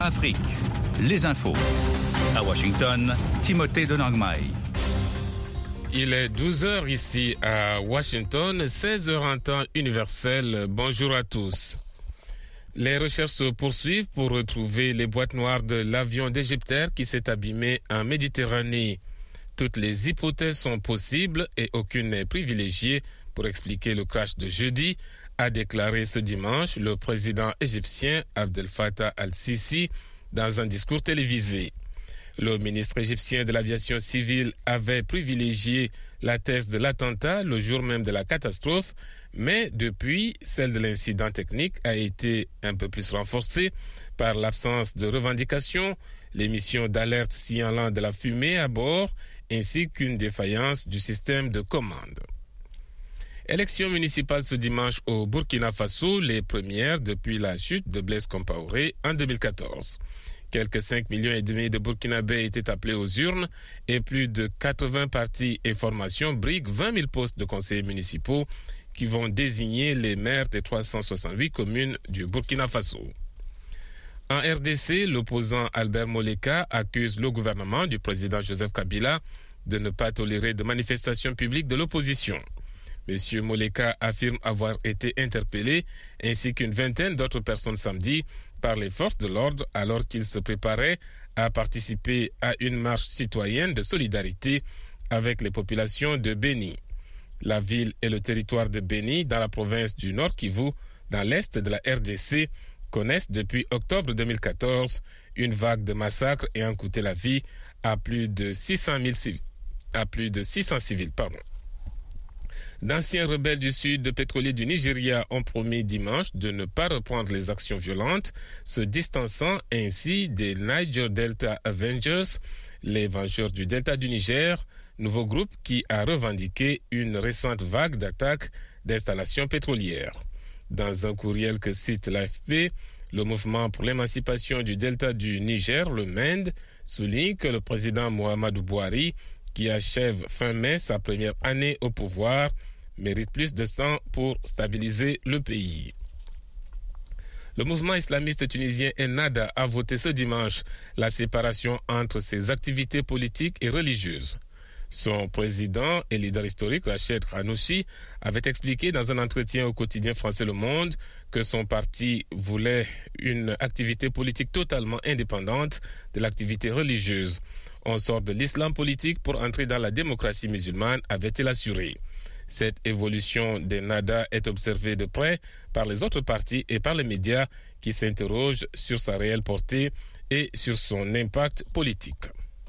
Afrique, les infos. À Washington, Timothée Donangmai. Il est 12h ici à Washington, 16h en temps universel. Bonjour à tous. Les recherches se poursuivent pour retrouver les boîtes noires de l'avion d'Égyptair qui s'est abîmé en Méditerranée. Toutes les hypothèses sont possibles et aucune n'est privilégiée pour expliquer le crash de jeudi, a déclaré ce dimanche le président égyptien Abdel Fattah al-Sisi dans un discours télévisé. Le ministre égyptien de l'aviation civile avait privilégié la thèse de l'attentat le jour même de la catastrophe, mais depuis, celle de l'incident technique a été un peu plus renforcée par l'absence de revendications, l'émission d'alerte signalant de la fumée à bord, ainsi qu'une défaillance du système de commande. Élections municipales ce dimanche au Burkina Faso, les premières depuis la chute de Blaise Compaoré en 2014. Quelques 5,5 millions de Burkinabés étaient appelés aux urnes et plus de 80 partis et formations briguent 20 000 postes de conseillers municipaux qui vont désigner les maires des 368 communes du Burkina Faso. En RDC, l'opposant Albert Moleka accuse le gouvernement du président Joseph Kabila de ne pas tolérer de manifestations publiques de l'opposition. M. Moleka affirme avoir été interpellé ainsi qu'une vingtaine d'autres personnes samedi par les forces de l'ordre alors qu'il se préparait à participer à une marche citoyenne de solidarité avec les populations de Beni. La ville et le territoire de Beni, dans la province du Nord Kivu, dans l'est de la RDC, connaissent depuis octobre 2014 une vague de massacres ayant coûté la vie à plus de 600 civils. D'anciens rebelles du sud pétrolier du Nigeria ont promis dimanche de ne pas reprendre les actions violentes, se distançant ainsi des Niger Delta Avengers, les Vengeurs du Delta du Niger, nouveau groupe qui a revendiqué une récente vague d'attaques d'installations pétrolières. Dans un courriel que cite l'AFP, le mouvement pour l'émancipation du Delta du Niger, le MEND, souligne que le président Muhammadu Buhari, qui achève fin mai sa première année au pouvoir, mérite plus de temps pour stabiliser le pays. Le mouvement islamiste tunisien Ennahda a voté ce dimanche la séparation entre ses activités politiques et religieuses. Son président et leader historique, Rached Ghannouchi, avait expliqué dans un entretien au quotidien français Le Monde que son parti voulait une activité politique totalement indépendante de l'activité religieuse. On sort de l'islam politique pour entrer dans la démocratie musulmane, avait-il assuré. Cette évolution d'Ennahda est observée de près par les autres partis et par les médias qui s'interrogent sur sa réelle portée et sur son impact politique.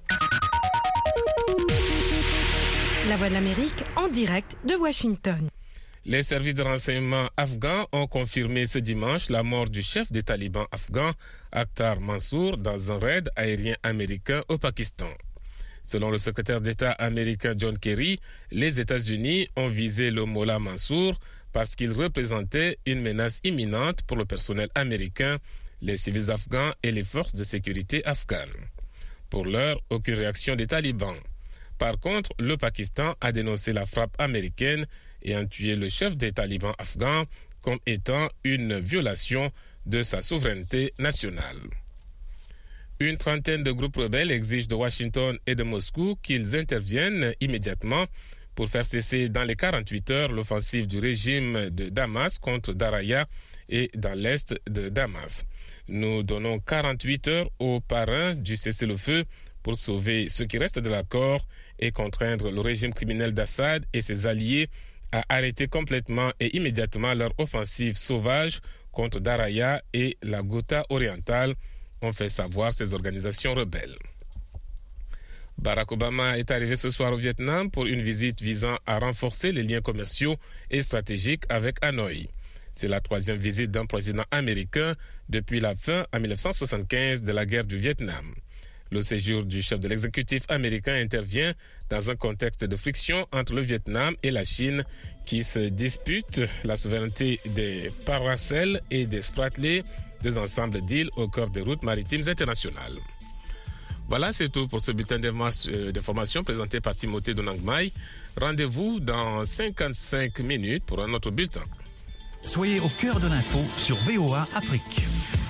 La Voix de l'Amérique en direct de Washington. Les services de renseignement afghans ont confirmé ce dimanche la mort du chef des talibans afghans, Akhtar Mansour, dans un raid aérien américain au Pakistan. Selon le secrétaire d'État américain John Kerry, les États-Unis ont visé le Mollah Mansour parce qu'il représentait une menace imminente pour le personnel américain, les civils afghans et les forces de sécurité afghanes. Pour l'heure, aucune réaction des talibans. Par contre, le Pakistan a dénoncé la frappe américaine ayant tué le chef des talibans afghans comme étant une violation de sa souveraineté nationale. Une trentaine de groupes rebelles exigent de Washington et de Moscou qu'ils interviennent immédiatement pour faire cesser dans les 48 heures l'offensive du régime de Damas contre Daraya et dans l'est de Damas. Nous donnons 48 heures aux parrains du cessez-le-feu pour sauver ce qui reste de l'accord et contraindre le régime criminel d'Assad et ses alliés à arrêter complètement et immédiatement leur offensive sauvage contre Daraya et la Ghouta orientale, ont fait savoir ces organisations rebelles. Barack Obama est arrivé ce soir au Vietnam pour une visite visant à renforcer les liens commerciaux et stratégiques avec Hanoï. C'est la troisième visite d'un président américain depuis la fin en 1975 de la guerre du Vietnam. Le séjour du chef de l'exécutif américain intervient dans un contexte de friction entre le Vietnam et la Chine qui se disputent la souveraineté des Paracels et des Spratly, deux ensembles d'îles au cœur des routes maritimes internationales. Voilà, c'est tout pour ce bulletin d'information présenté par Timothée Donangmai. Rendez-vous dans 55 minutes pour un autre bulletin. Soyez au cœur de l'info sur VOA Afrique.